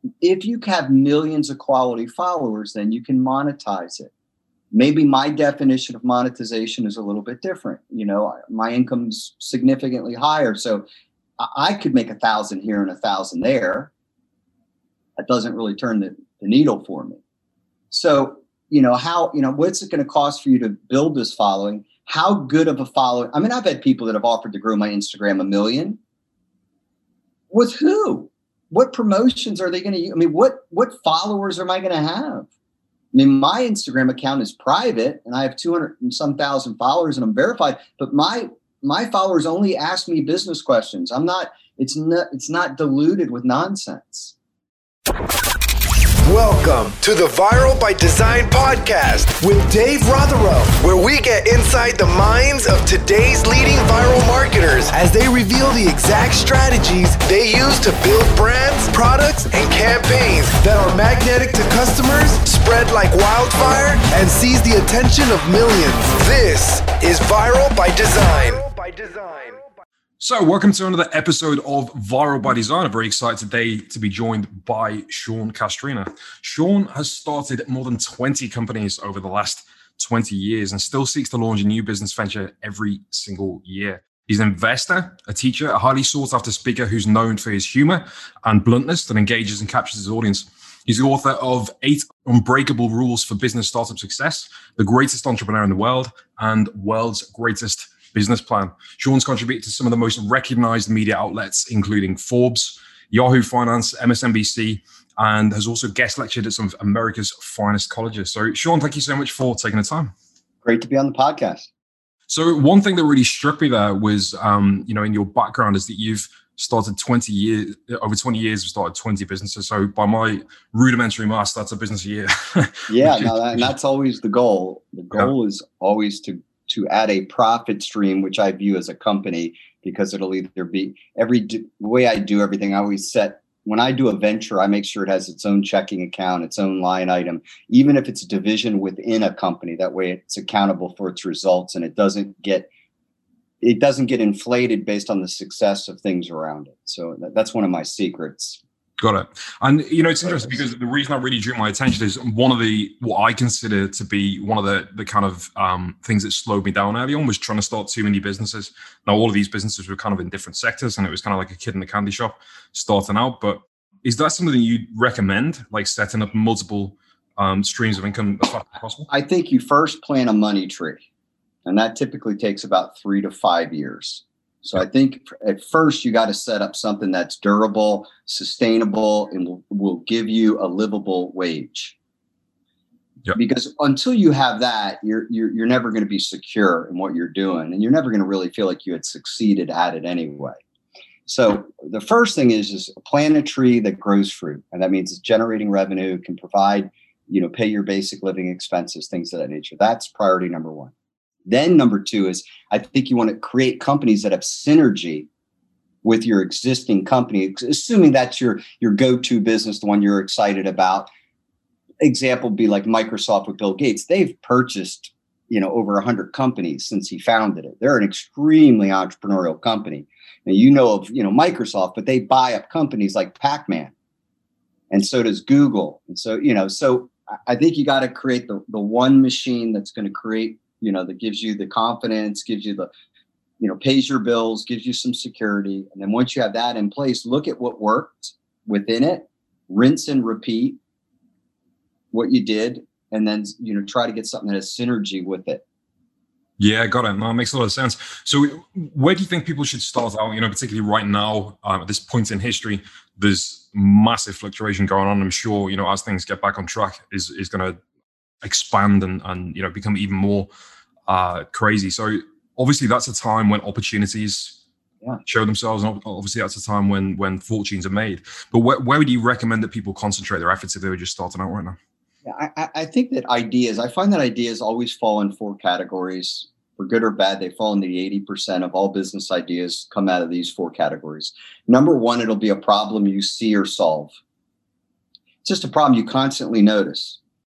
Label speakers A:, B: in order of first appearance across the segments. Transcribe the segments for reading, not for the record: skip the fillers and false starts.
A: if you have millions of quality followers, then you can monetize it. Maybe my definition of monetization is a little bit different. My income's significantly higher. So I could make 1,000 here and 1,000 there. That doesn't really turn the needle for me. So, what's it going to cost for you to build this following? How good of a following? I mean, I've had people that have offered to grow my Instagram 1 million. With who? What promotions are they going to use? I mean, what followers am I going to have? I mean, my Instagram account is private and I have 200 and some thousand followers and I'm verified, but my followers only ask me business questions. It's not diluted with nonsense.
B: Welcome to the Viral by Design podcast with Dave Rotherow, where we get inside the minds of today's leading viral marketers as they reveal the exact strategies they use to build brands, products, and campaigns that are magnetic to customers, spread like wildfire, and seize the attention of millions. This is Viral by Design.
C: So welcome to another episode of Viral by Design. I'm very excited today to be joined by Sean Castrina. Sean has started more than 20 companies over the last 20 years and still seeks to launch a new business venture every single year. He's an investor, a teacher, a highly sought after speaker who's known for his humor and bluntness that engages and captures his audience. He's the author of 8 Unbreakable Rules for Business Startup Success, The Greatest Entrepreneur in the World, and World's Greatest Business Plan. Sean's contributed to some of the most recognized media outlets, including Forbes, Yahoo Finance, MSNBC, and has also guest lectured at some of America's finest colleges. So, Sean, thank you so much for taking the time.
A: Great to be on the podcast.
C: So, one thing that really struck me there was, in your background is that you've started over 20 years, you've started 20 businesses. So, by my rudimentary math, that's a business a year.
A: Yeah, and that's always the goal. The goal is always to add a profit stream, which I view as a company, because it'll either be the way I do everything. I always set, when I do a venture, I make sure it has its own checking account, its own line item, even if it's a division within a company. That way it's accountable for its results and it doesn't get inflated based on the success of things around it. So that's one of my secrets.
C: Got it. And, it's interesting because the reason that really drew my attention is what I consider to be one of the kind of things that slowed me down early on was trying to start too many businesses. Now, all of these businesses were kind of in different sectors and it was kind of like a kid in a candy shop starting out. But is that something that you'd recommend, like setting up multiple streams of income as fast as possible?
A: I think you first plant a money tree, and that typically takes about 3 to 5 years. So I think at first you got to set up something that's durable, sustainable, and will give you a livable wage. Yep. Because until you have that, you're never going to be secure in what you're doing, and you're never going to really feel like you had succeeded at it anyway. So the first thing is plant a tree that grows fruit, and that means it's generating revenue, can provide, pay your basic living expenses, things of that nature. That's priority number 1. Then number 2 is I think you want to create companies that have synergy with your existing company, assuming that's your go-to business, the one you're excited about. Example would be like Microsoft with Bill Gates. They've purchased, over 100 companies since he founded it. They're an extremely entrepreneurial company. Now, of, Microsoft, but they buy up companies like Pac-Man. And so does Google. And so, so I think you got to create the one machine that's going to create, that gives you the confidence, gives you the, pays your bills, gives you some security. And then once you have that in place, look at what worked within it, rinse and repeat what you did, and then, try to get something that has synergy with it.
C: Yeah, got it. No, it makes a lot of sense. So where do you think people should start out? Particularly right now, at this point in history, there's massive fluctuation going on. I'm sure, as things get back on track is going to expand and become even more crazy. So obviously that's a time when opportunities show themselves, and obviously that's a time when fortunes are made. But where would you recommend that people concentrate their efforts if they were just starting out right now?
A: Yeah, I think that I find that ideas always fall in 4 categories. For good or bad, they fall in the 80% of all business ideas come out of these 4 categories. Number 1, it'll be a problem you see or solve. It's just a problem you constantly notice.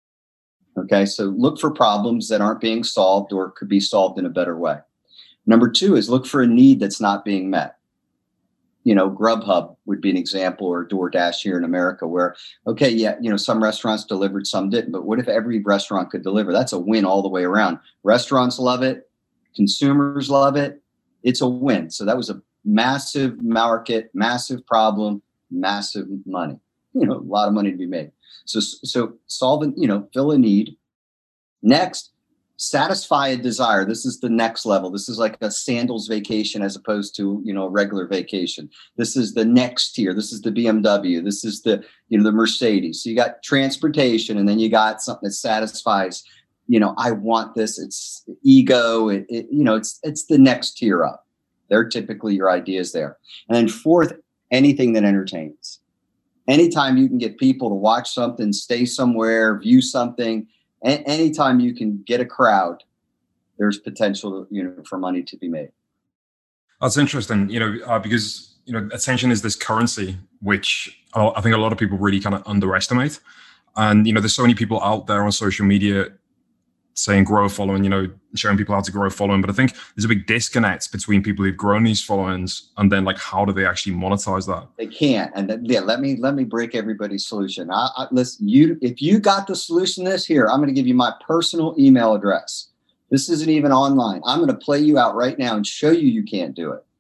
A: Okay, so look for problems that aren't being solved or could be solved in a better way. Number 2 is look for a need that's not being met. Grubhub would be an example, or DoorDash here in America, where, okay, yeah, some restaurants delivered, some didn't. But what if every restaurant could deliver? That's a win all the way around. Restaurants love it. Consumers love it. It's a win. So that was a massive market, massive problem, massive money, a lot of money to be made. So solving, fill a need. Next, satisfy a desire. This is the next level. This is like a sandals vacation as opposed to, a regular vacation. This is the next tier. This is the BMW. This is the, the Mercedes. So you got transportation, and then you got something that satisfies, I want this. It's ego. It's the next tier up. They're typically your ideas there. And then fourth, anything that entertains. Anytime you can get people to watch something, stay somewhere, view something, anytime you can get a crowd, there's potential, for money to be made.
C: That's interesting, because, attention is this currency, which I think a lot of people really kind of underestimate. And, there's so many people out there on social media saying grow a following, showing people how to grow a following. But I think there's a big disconnect between people who've grown these followings and then how do they actually monetize that?
A: They can't. And let me break everybody's solution. Listen, if you got the solution to this, here, I'm going to give you my personal email address. This isn't even online. I'm going to play you out right now and show you can't do it.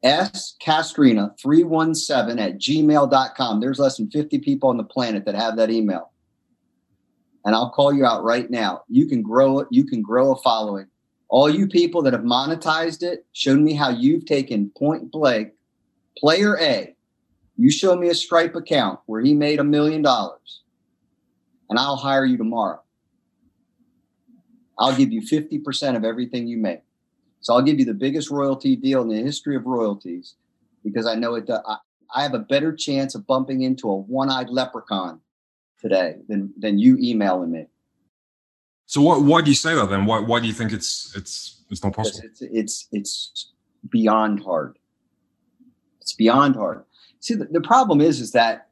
A: scastrina317@gmail.com. There's less than 50 people on the planet that have that email. And I'll call you out right now. You can grow it. You can grow a following. All you people that have monetized it, showed me how you've taken point blank, player A. You show me a Stripe account where he made $1 million, and I'll hire you tomorrow. I'll give you 50% of everything you make. So I'll give you the biggest royalty deal in the history of royalties, because I know I have a better chance of bumping into a one-eyed leprechaun today than you emailing me.
C: So why do you say that then? Why do you think it's not possible?
A: It's beyond hard. It's beyond hard. See, the problem is that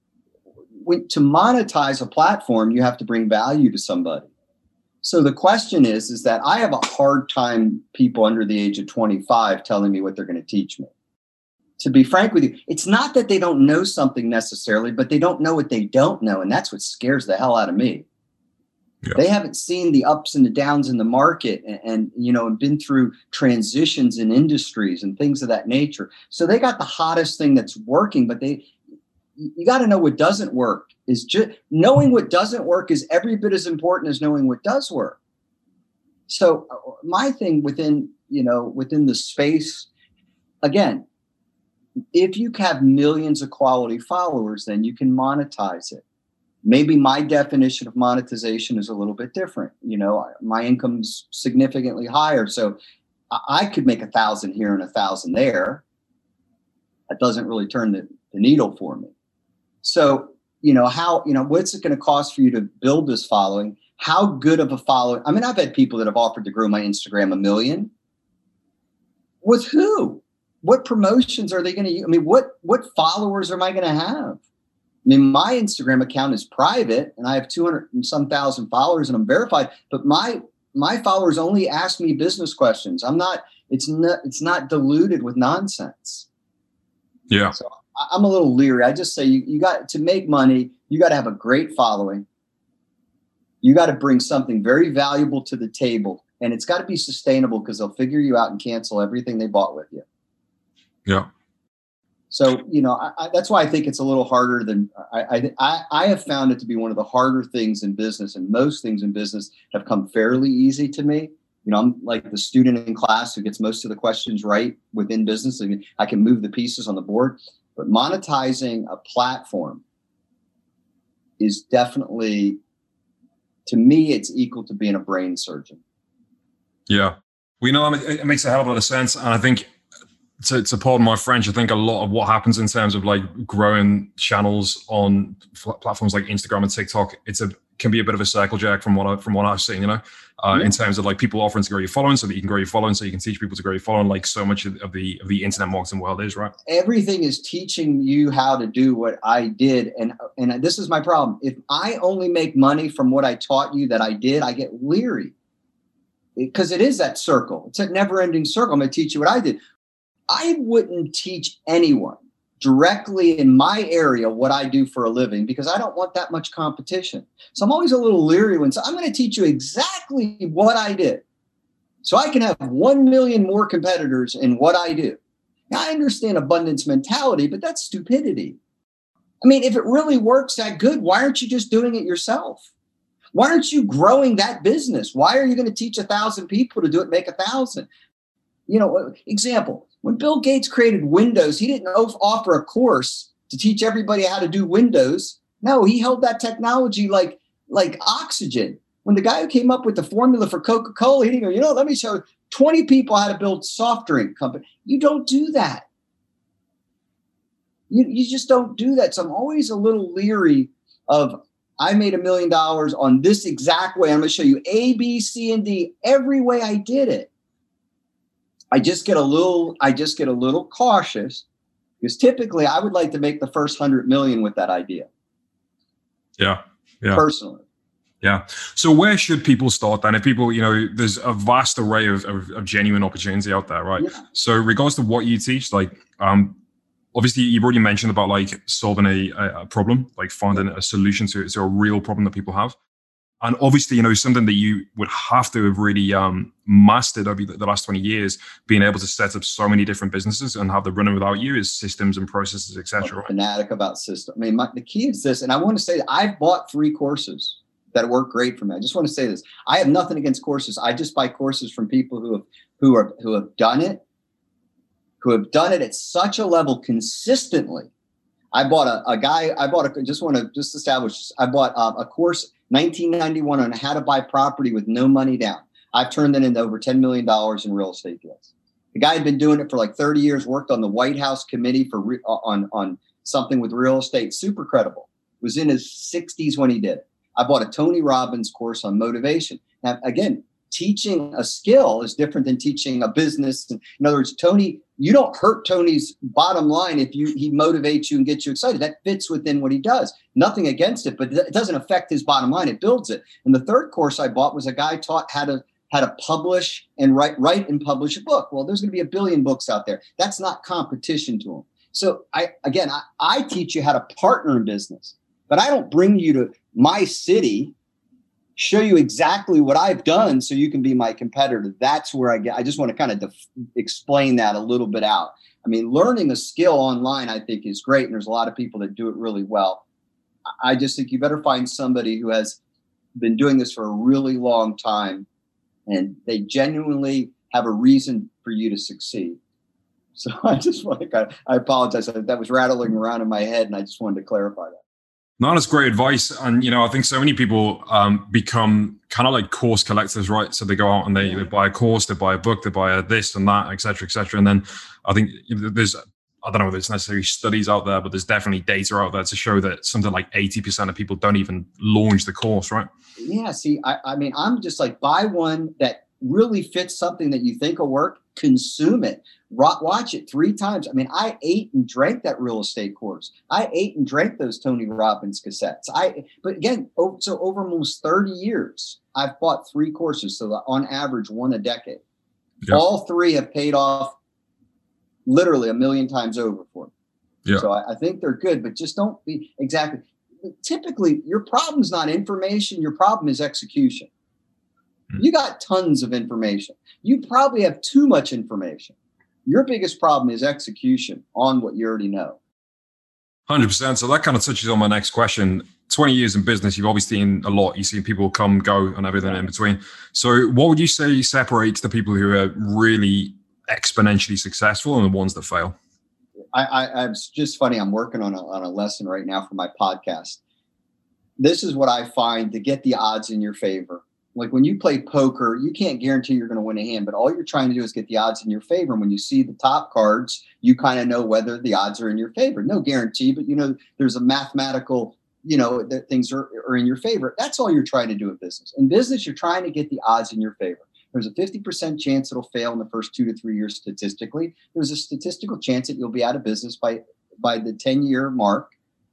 A: to monetize a platform, you have to bring value to somebody. So the question is that I have a hard time people under the age of 25 telling me what they're going to teach me. To be frank with you, it's not that they don't know something necessarily, but they don't know what they don't know. And that's what scares the hell out of me. Yeah. They haven't seen the ups and the downs in the market and been through transitions in industries and things of that nature. So they got the hottest thing that's working, but you got to know what doesn't work. Knowing what doesn't work is every bit as important as knowing what does work. So my thing within the space, again, if you have millions of quality followers, then you can monetize it. Maybe my definition of monetization is a little bit different. My income's significantly higher. So I could make 1,000 here and 1,000 there. That doesn't really turn the needle for me. So, what's it going to cost for you to build this following? How good of a following? I mean, I've had people that have offered to grow my Instagram $1 million. With who? What promotions are they going to use? I mean, what followers am I going to have? I mean, my Instagram account is private and I have 200 and some thousand followers and I'm verified, but my followers only ask me business questions. It's not diluted with nonsense.
C: Yeah.
A: So I'm a little leery. I just say you got to make money. You got to have a great following. You got to bring something very valuable to the table, and it's got to be sustainable because they'll figure you out and cancel everything they bought with you.
C: Yeah.
A: So, that's why I think it's a little harder than I have found it to be one of the harder things in business, and most things in business have come fairly easy to me. I'm like the student in class who gets most of the questions right within business. I mean, I can move the pieces on the board, but monetizing a platform is definitely, to me, it's equal to being a brain surgeon.
C: Yeah. It makes a hell of a lot of sense. And I think, to pardon my French, I think a lot of what happens in terms of growing channels on platforms like Instagram and TikTok, can be a bit of a circle jerk from what I've seen, in terms of people offering to grow your following so that you can grow your following, so you can teach people to grow your following, like so much of the internet marketing world is, right?
A: Everything is teaching you how to do what I did. And this is my problem. If I only make money from what I taught you that I did, I get leery because it is that circle. It's a never ending circle. I'm going to teach you what I did. I wouldn't teach anyone directly in my area what I do for a living because I don't want that much competition. So I'm always a little leery when I'm going to teach you exactly what I did so I can have 1 million more competitors in what I do. Now, I understand abundance mentality, but that's stupidity. I mean, if it really works that good, why aren't you just doing it yourself? Why aren't you growing that business? Why are you going to teach 1,000 people to do it, make 1,000? You know, example, when Bill Gates created Windows, he didn't offer a course to teach everybody how to do Windows. No, he held that technology like oxygen. When the guy who came up with the formula for Coca-Cola, he didn't go, let me show 20 people how to build soft drink company. You don't do that. You just don't do that. So I'm always a little leery of, I made $1 million on this exact way. I'm going to show you A, B, C, and D, every way I did it. I just get a little cautious because typically I would like to make the first 100 million with that idea.
C: Yeah.
A: Personally.
C: Yeah. So where should people start then? If people, there's a vast array of genuine opportunity out there, right? Yeah. So regards to what you teach, obviously you've already mentioned about solving a problem, finding a solution to a real problem that people have. And obviously, something that you would have to have really mastered over the last 20 years, being able to set up so many different businesses and have them running without you is systems and processes, etc.
A: I'm fanatic about systems. I mean, the key is this, and I want to say that I've bought 3 courses that work great for me. I just want to say this. I have nothing against courses. I just buy courses from people who have done it at such a level consistently. I bought a course 1991 on how to buy property with no money down. I've turned that into over $10 million in real estate deals. The guy had been doing it for 30 years, worked on the White House committee on something with real estate, super credible. Was in his 60s when he did it. I bought a Tony Robbins course on motivation. Now, again, teaching a skill is different than teaching a business. In other words, Tony, you don't hurt Tony's bottom line if he motivates you and gets you excited. That fits within what he does. Nothing against it, but it doesn't affect his bottom line. It builds it. And the third course I bought was a guy taught how to publish and write and publish a book. Well, there's going to be 1 billion books out there. That's not competition to him. So I teach you how to partner in business, but I don't bring you to my city, show you exactly what I've done so you can be my competitor. That's where I just want to kind of explain that a little bit out. I mean, learning a skill online, I think, is great. And there's a lot of people that do it really well. I just think you better find somebody who has been doing this for a really long time and they genuinely have a reason for you to succeed. So I just want to I apologize. That was rattling around in my head and I just wanted to clarify that.
C: No, that's great advice. And, I think so many people become kind of like course collectors, right? So they go out and they buy a course, they buy a book, they buy this and that, et cetera, et cetera. And then I think I don't know if there's necessarily studies out there, but there's definitely data out there to show that something like 80% of people don't even launch the course, right?
A: Yeah. See, I mean, I'm just buy one that really fits something that you think will work, consume it. Watch it 3 times. I mean, I ate and drank that real estate course. I ate and drank those Tony Robbins cassettes. But again, so over almost 30 years, I've bought 3 courses. So on average, 1 a decade. Yep. All 3 have paid off literally 1 million times over for me. Yep. So I think they're good, but just don't be exactly. Typically, your problem is not information. Your problem is execution. You got tons of information. You probably have too much information. Your biggest problem is execution on what you already know.
C: 100%. So that kind of touches on my next question. 20 years in business, you've obviously seen a lot. You've seen people come, go, and everything in between. So what would you say separates the people who are really exponentially successful and the ones that fail?
A: It's just funny. I'm working on a lesson right now for my podcast. This is what I find to get the odds in your favor. Like when you play poker, you can't guarantee you're going to win a hand, but all you're trying to do is get the odds in your favor. And when you see the top cards, you kind of know whether the odds are in your favor. No guarantee, but there's a mathematical, that things are in your favor. That's all you're trying to do in business. In business, you're trying to get the odds in your favor. There's a 50% chance it'll fail in the first 2 to 3 years statistically. There's a statistical chance that you'll be out of business by the 10-year mark,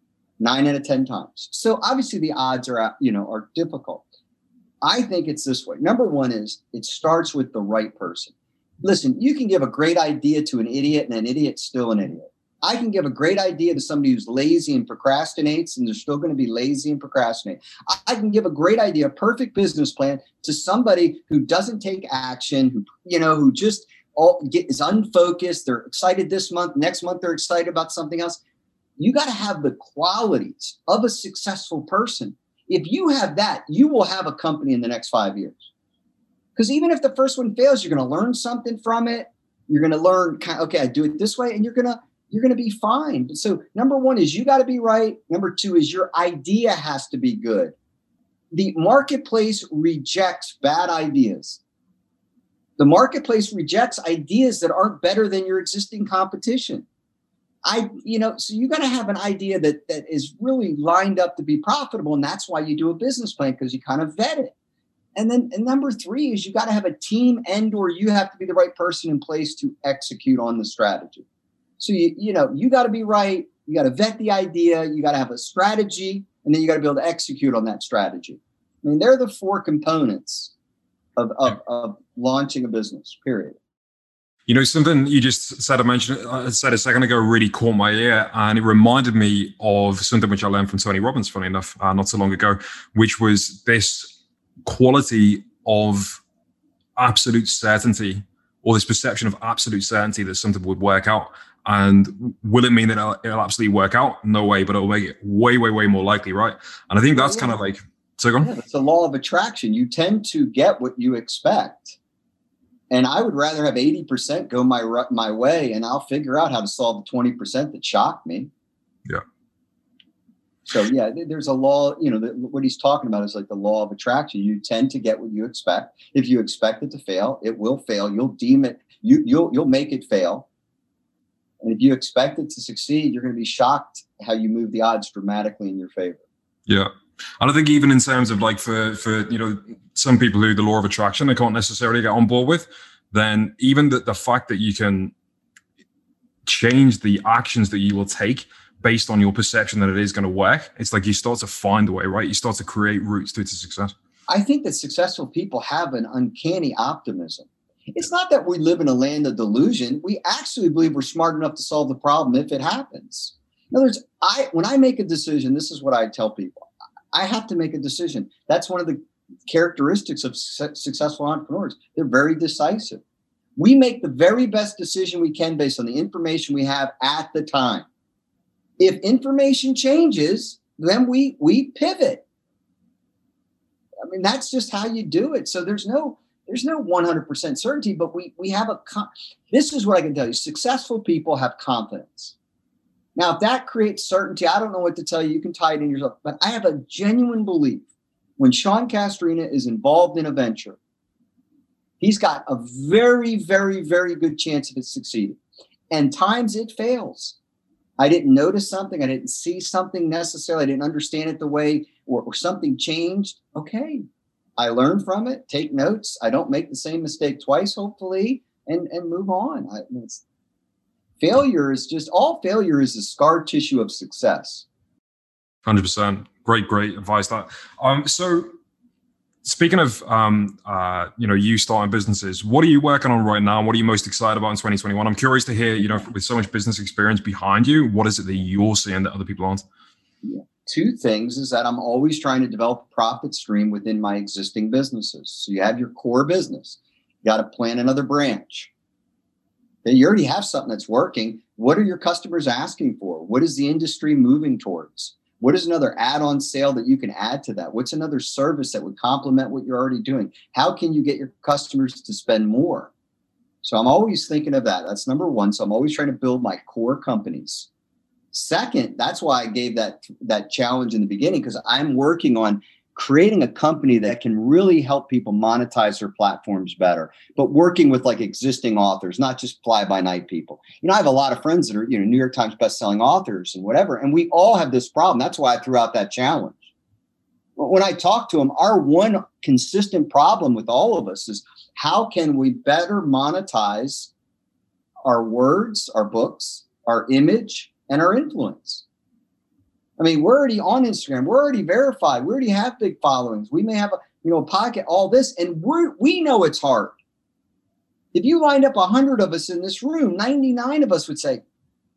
A: 9 out of 10 times. So obviously the odds are difficult. I think it's this way. Number one is it starts with the right person. Listen, you can give a great idea to an idiot and an idiot's still an idiot. I can give a great idea to somebody who's lazy and procrastinates, and they're still going to be lazy and procrastinate. I can give a great idea, a perfect business plan to somebody who doesn't take action, who just is unfocused. They're excited this month. Next month, they're excited about something else. You got to have the qualities of a successful person. If you have that, you will have a company in the next 5 years. Because even if the first one fails, you're going to learn something from it. You're going to learn, okay, I do it this way, and you're going to be fine. So number one is you got to be right. Number two is your idea has to be good. The marketplace rejects bad ideas. The marketplace rejects ideas that aren't better than your existing competition. So you got to have an idea that is really lined up to be profitable. And that's why you do a business plan, because you kind of vet it. And number three is you got to have a team or you have to be the right person in place to execute on the strategy. So, you got to be right. You got to vet the idea. You got to have a strategy, and then you got to be able to execute on that strategy. I mean, they're the four components of launching a business, period.
C: Something you just said a second ago really caught my ear, and it reminded me of something which I learned from Tony Robbins, funny enough, not so long ago, which was this quality of absolute certainty, or this perception of absolute certainty that something would work out. And will it mean that it'll absolutely work out? No way, but it'll make it way, way, way more likely, right? And I think that's kind of like, so go on.
A: Yeah, it's the law of attraction. You tend to get what you expect. And I would rather have 80% go my way, and I'll figure out how to solve the 20% that shocked me.
C: Yeah.
A: So yeah, there's a law, what he's talking about is like the law of attraction. You tend to get what you expect. If you expect it to fail, it will fail. You'll deem it, you'll make it fail. And if you expect it to succeed, you're going to be shocked how you move the odds dramatically in your favor.
C: Yeah. And I think even in terms of like for some people who the law of attraction they can't necessarily get on board with, then even the fact that you can change the actions that you will take based on your perception that it is going to work, it's like you start to find a way, right? You start to create routes to success.
A: I think that successful people have an uncanny optimism. It's not that we live in a land of delusion. We actually believe we're smart enough to solve the problem if it happens. In other words, when I make a decision, this is what I tell people. I have to make a decision. That's one of the characteristics of successful entrepreneurs. They're very decisive. We make the very best decision we can based on the information we have at the time. If information changes, then we pivot. I mean, that's just how you do it. So there's no 100% certainty, but we have this is what I can tell you. Successful people have confidence. Now, if that creates certainty, I don't know what to tell you. You can tie it in yourself. But I have a genuine belief when Sean Castrina is involved in a venture, he's got a very, very, very good chance of it succeeding. And times it fails. I didn't notice something. I didn't see something necessarily. I didn't understand it the way or something changed. Okay. I learn from it, take notes. I don't make the same mistake twice, hopefully, and move on. Failure is a scar tissue of success.
C: 100%. Great advice. That. So speaking of, you starting businesses, what are you working on right now? What are you most excited about in 2021? I'm curious to hear, with so much business experience behind you, what is it that you're seeing that other people aren't?
A: Yeah. Two things is that I'm always trying to develop a profit stream within my existing businesses. So you have your core business. You got to plan another branch. You already have something that's working. What are your customers asking for? What is the industry moving towards? What is another add-on sale that you can add to that? What's another service that would complement what you're already doing? How can you get your customers to spend more? So I'm always thinking of that. That's number one. So I'm always trying to build my core companies. Second, that's why I gave that challenge in the beginning, because I'm working on creating a company that can really help people monetize their platforms better, but working with like existing authors, not just fly-by-night people. I have a lot of friends that are, New York Times bestselling authors and whatever, and we all have this problem. That's why I threw out that challenge. When I talk to them, our one consistent problem with all of us is how can we better monetize our words, our books, our image, and our influence. I mean, we're already on Instagram. We're already verified. We already have big followings. We may have a podcast, all this, and we know it's hard. If you lined up 100 of us in this room, 99 of us would say,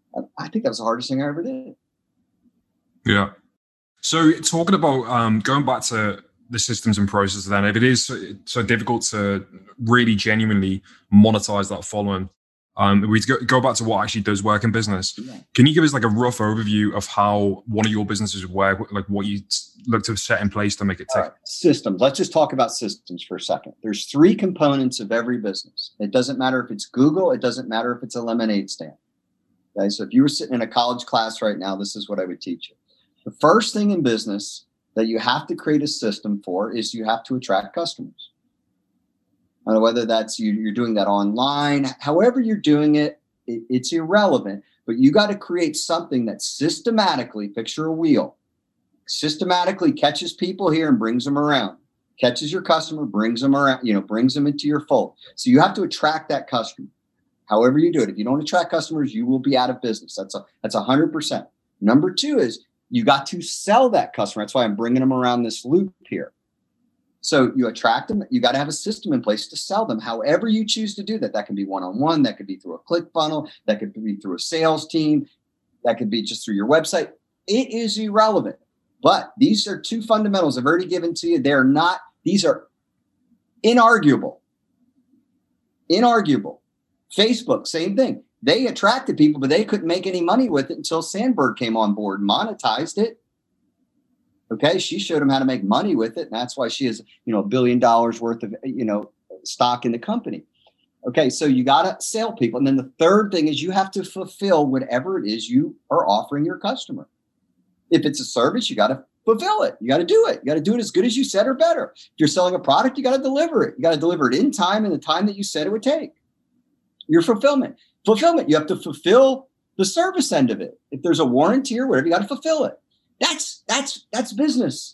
A: I think that was the hardest thing I ever did.
C: Yeah. So talking about going back to the systems and processes, then if it is so difficult to really genuinely monetize that following, we go back to what actually does work in business.
A: Yeah.
C: Can you give us like a rough overview of how one of your businesses work, like what you look to set in place to make it tick?
A: Systems. Let's just talk about systems for a second. There's 3 components of every business. It doesn't matter if it's Google. It doesn't matter if it's a lemonade stand. Okay. So if you were sitting in a college class right now, this is what I would teach you. The first thing in business that you have to create a system for is you have to attract customers. Whether that's you're doing that online, however you're doing it, it's irrelevant. But you got to create something that systematically, picture a wheel, systematically catches people here and brings them around. Catches your customer, brings them around, brings them into your fold. So you have to attract that customer. However you do it. If you don't attract customers, you will be out of business. That's 100%. Number 2 is you got to sell that customer. That's why I'm bringing them around this loop here. So you attract them. You got to have a system in place to sell them. However you choose to do that. That can be one-on-one. That could be through a ClickFunnels. That could be through a sales team. That could be just through your website. It is irrelevant. But these are 2 fundamentals I've already given to you. These are inarguable. Inarguable. Facebook, same thing. They attracted people, but they couldn't make any money with it until Sandberg came on board and monetized it. Okay. She showed them how to make money with it. And that's why she has, $1 billion worth of, stock in the company. Okay. So you got to sell people. And then the third thing is you have to fulfill whatever it is you are offering your customer. If it's a service, you got to fulfill it. You got to do it. You got to do it as good as you said or better. If you're selling a product, you got to deliver it. You got to deliver it in time and the time that you said it would take. Your fulfillment, you have to fulfill the service end of it. If there's a warranty or whatever, you got to fulfill it. That's business.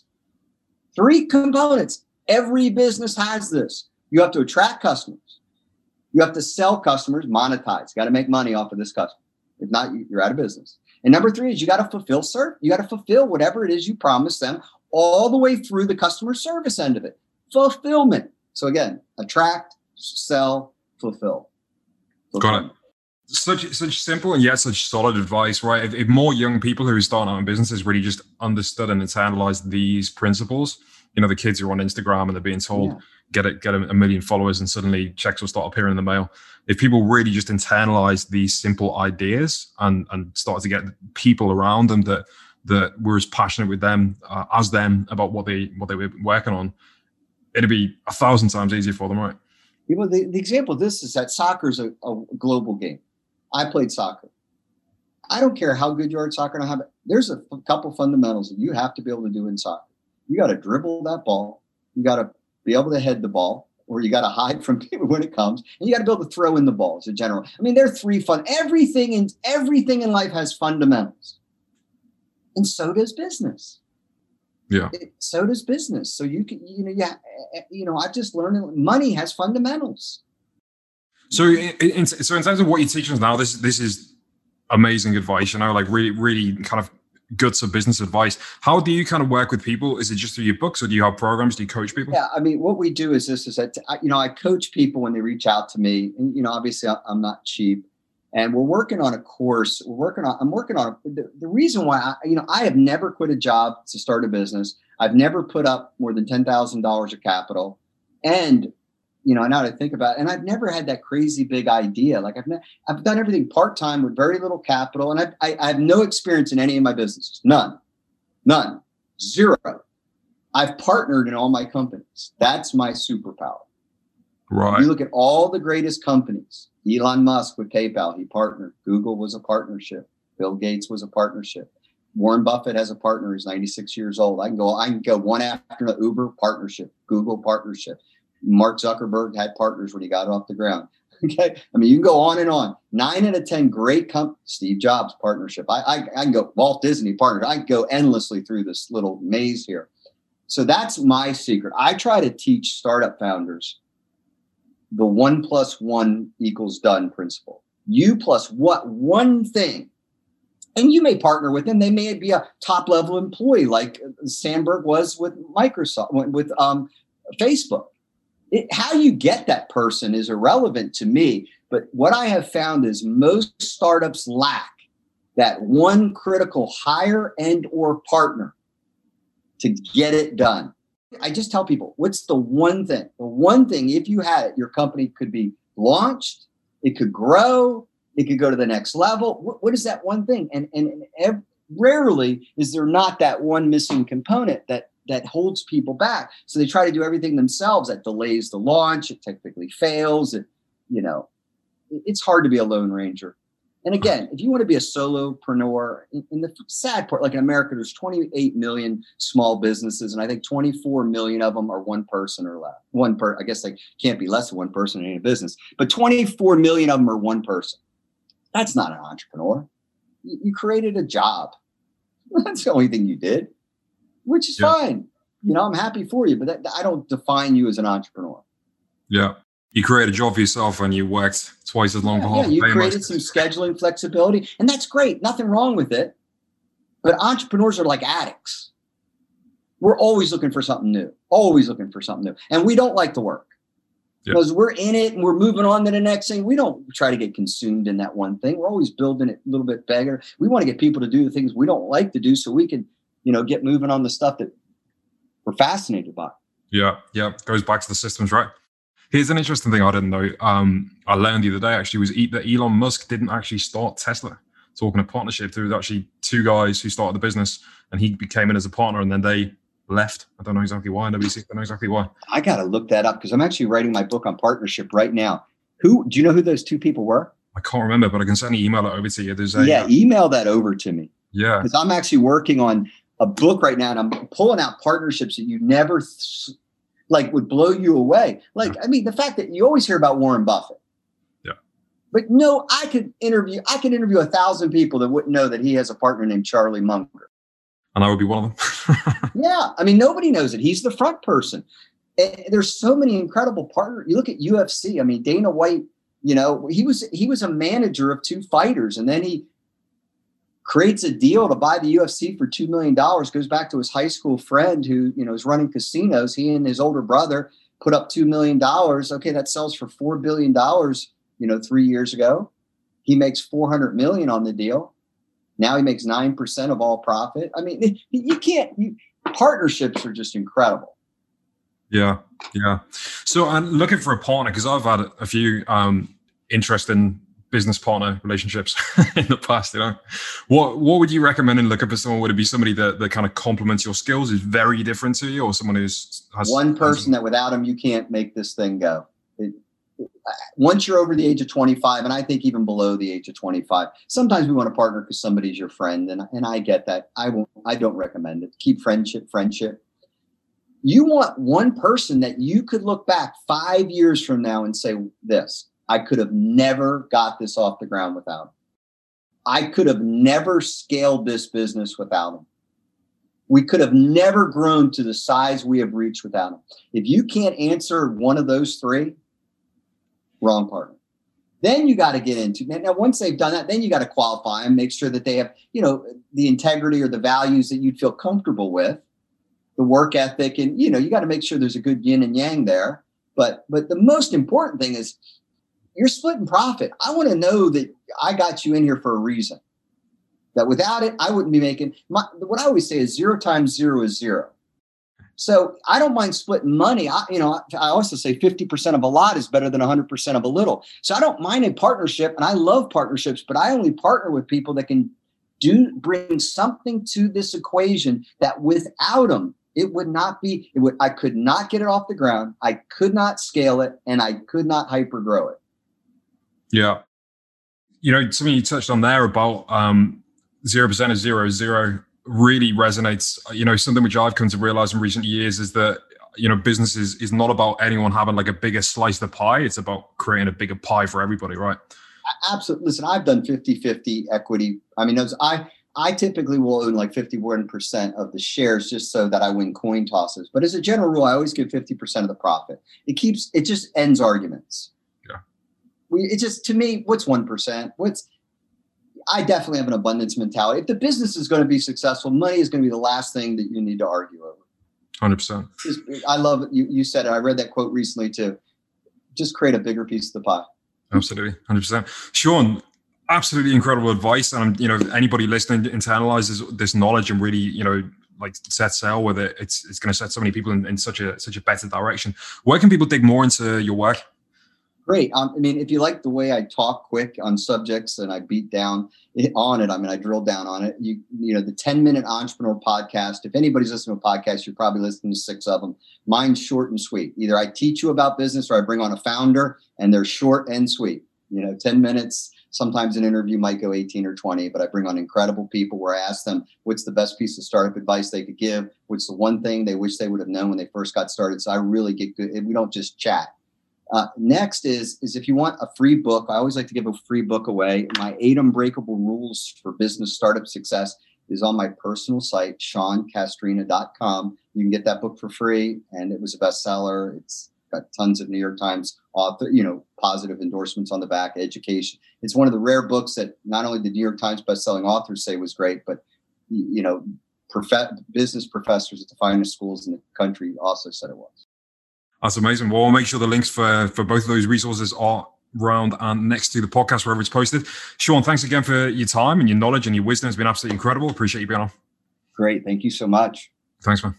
A: 3 components. Every business has this. You have to attract customers. You have to sell customers, monetize. You got to make money off of this customer. If not, you're out of business. And number 3 is you got to fulfill you got to fulfill whatever it is you promised them all the way through the customer service end of it. Fulfillment. So again, attract, sell, fulfill.
C: Got it. Such simple and yet such solid advice, right? If more young people who start out in businesses really just understood and internalized these principles, the kids who are on Instagram and they're being told, get a million followers and suddenly checks will start appearing in the mail. If people really just internalize these simple ideas and start to get people around them that were as passionate with them as them about what they were working on, it'd be 1,000 times easier for them, right?
A: The example of this is that soccer is a global game. I played soccer. I don't care how good you are at soccer. There's a couple fundamentals that you have to be able to do in soccer. You got to dribble that ball. You got to be able to head the ball, or you got to hide from people when it comes. And you got to be able to throw in the ball as a general. I mean, there are 3 everything in life has fundamentals. And so does business.
C: Yeah.
A: So does business. So you can, I've just learned that money has fundamentals.
C: So in terms of what you're teaching us now, this is amazing advice, like really, really kind of guts of business advice. How do you kind of work with people? Is it just through your books or do you have programs? Do you coach people?
A: Yeah. I mean, what we do is that, I coach people when they reach out to me and, obviously I'm not cheap and we're working on a course. I'm working on the reason why I have never quit a job to start a business. I've never put up more than $10,000 of capital. And, now that I think about it, and I've never had that crazy big idea. Like I've done everything part-time with very little capital. And I have no experience in any of my businesses. None, 0. I've partnered in all my companies. That's my superpower.
C: Right.
A: You look at all the greatest companies. Elon Musk with PayPal, he partnered. Google was a partnership. Bill Gates was a partnership. Warren Buffett has a partner who's 96 years old. I can go one after the Uber partnership, Google partnership. Mark Zuckerberg had partners when he got off the ground. Okay. I mean, you can go on and on. 9 out of 10 great companies. Steve Jobs partnership. I can go Walt Disney partner. I can go endlessly through this little maze here. So that's my secret. I try to teach startup founders the 1 + 1 = done principle. You plus what one thing. And you may partner with them. They may be a top level employee like Sandberg was with Microsoft, with Facebook. How you get that person is irrelevant to me. But what I have found is most startups lack that one critical hire and or partner to get it done. I just tell people, what's the one thing? The one thing, if you had it, your company could be launched, it could grow, it could go to the next level. What is that one thing? And rarely is there not that one missing component that holds people back. So they try to do everything themselves. That delays the launch. It technically fails. It's hard to be a lone ranger. And again, if you want to be a solopreneur, in the sad part, like in America, there's 28 million small businesses, and I think 24 million of them are one person or less. I guess they can't be less than one person in a business, but 24 million of them are one person. That's not an entrepreneur. You created a job. That's the only thing you did, which is fine. I'm happy for you, but I don't define you as an entrepreneur.
C: Yeah. You created a job for yourself and you worked twice as long for half.
A: Yeah, you created some scheduling flexibility, and that's great. Nothing wrong with it. But entrepreneurs are like addicts. We're always looking for something new, And we don't like to work because we're in it and we're moving on to the next thing. We don't try to get consumed in that one thing. We're always building it a little bit bigger. We want to get people to do the things we don't like to do so we can, get moving on the stuff that we're fascinated by.
C: Yeah. Goes back to the systems, right? Here's an interesting thing I didn't know. I learned the other day, actually, was that Elon Musk didn't actually start Tesla. Talking of partnership, there was actually two guys who started the business and he became in as a partner and then they left. I don't know exactly why. Nobody seems to know exactly why.
A: I got to look that up because I'm actually writing my book on partnership right now. Do you know who those two people were?
C: I can't remember, but I can certainly email it over to you.
A: Email that over to me.
C: Yeah.
A: Because I'm actually working on a book right now and I'm pulling out partnerships that you never would blow you away. The fact that you always hear about Warren Buffett.
C: Yeah.
A: But no, I could interview 1,000 people that wouldn't know that he has a partner named Charlie Munger.
C: And I would be one of them.
A: Yeah. Nobody knows it. He's the front person. And there's so many incredible partners. You look at UFC. Dana White, he was a manager of two fighters and then he creates a deal to buy the UFC for $2 million, goes back to his high school friend who, is running casinos. He and his older brother put up $2 million. Okay, that sells for $4 billion, 3 years ago. He makes $400 million on the deal. Now he makes 9% of all profit. Partnerships are just incredible.
C: Yeah. So I'm looking for a partner because I've had a few interesting business partner relationships in the past. What would you recommend in looking for someone? Would it be somebody that kind of complements your skills, is very different to you, or someone has
A: one person that without him you can't make this thing go? Once you're over the age of 25, and I think even below the age of 25, sometimes we want to partner because somebody's your friend, and I get that. I don't recommend it. Keep friendship. You want one person that you could look back 5 years from now and say this: I could have never got this off the ground without him. I could have never scaled this business without him. We could have never grown to the size we have reached without him. If you can't answer one of those three, wrong partner. Then you got to get into now. Once they've done that, then you got to qualify them, make sure that they have, the integrity or the values that you'd feel comfortable with, the work ethic, and you got to make sure there's a good yin and yang there. But the most important thing is, you're splitting profit. I want to know that I got you in here for a reason. That without it, I wouldn't be making what I always say is 0 times 0 is 0. So I don't mind splitting money. I also say 50% of a lot is better than 100% of a little. So I don't mind a partnership, and I love partnerships, but I only partner with people that can bring something to this equation that without them, I could not get it off the ground. I could not scale it, and I could not hyper grow it.
C: Yeah. Something you touched on there about 0% of 0 is 0 really resonates. Something which I've come to realize in recent years is that, business is not about anyone having like a bigger slice of the pie. It's about creating a bigger pie for everybody, right?
A: Absolutely. Listen, I've done 50-50 equity. I typically will own like 51% of the shares just so that I win coin tosses. But as a general rule, I always give 50% of the profit. It just ends arguments. To me, what's 1%? I definitely have an abundance mentality. If the business is going to be successful, money is going to be the last thing that you need to argue over.
C: 100%.
A: I love it. You said it. I read that quote recently too. Just create a bigger piece of the pie.
C: Absolutely. 100%. Sean, Absolutely incredible advice. And, anybody listening internalizes this knowledge and really, like set sail with it. It's going to set so many people in such a better direction. Where can people dig more into your work?
A: Great. If you like the way I talk quick on subjects and I beat down on it, I drill down on it. The 10-minute entrepreneur podcast, if anybody's listening to a podcast, you're probably listening to 6 of them. Mine's short and sweet. Either I teach you about business or I bring on a founder, and they're short and sweet. 10 minutes. Sometimes an interview might go 18 or 20, but I bring on incredible people where I ask them what's the best piece of startup advice they could give. What's the one thing they wish they would have known when they first got started. So I really get good. We don't just chat. Next is if you want a free book, I always like to give a free book away. My 8 Unbreakable Rules for Business Startup Success is on my personal site, SeanCastrina.com. You can get that book for free, and it was a bestseller. It's got tons of New York Times author, positive endorsements on the back, education. It's one of the rare books that not only the New York Times bestselling authors say was great, but, business professors at the finest schools in the country also said it was.
C: That's amazing. Well, we'll make sure the links for both of those resources are around and next to the podcast, wherever it's posted. Sean, thanks again for your time and your knowledge and your wisdom. It's been absolutely incredible. Appreciate you being on.
A: Great. Thank you so much.
C: Thanks, man.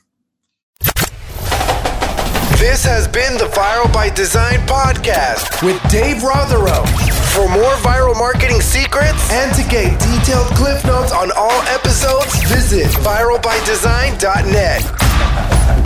B: This has been the Viral by Design podcast with Dave Rotherow. For more viral marketing secrets and to get detailed cliff notes on all episodes, visit viralbydesign.net.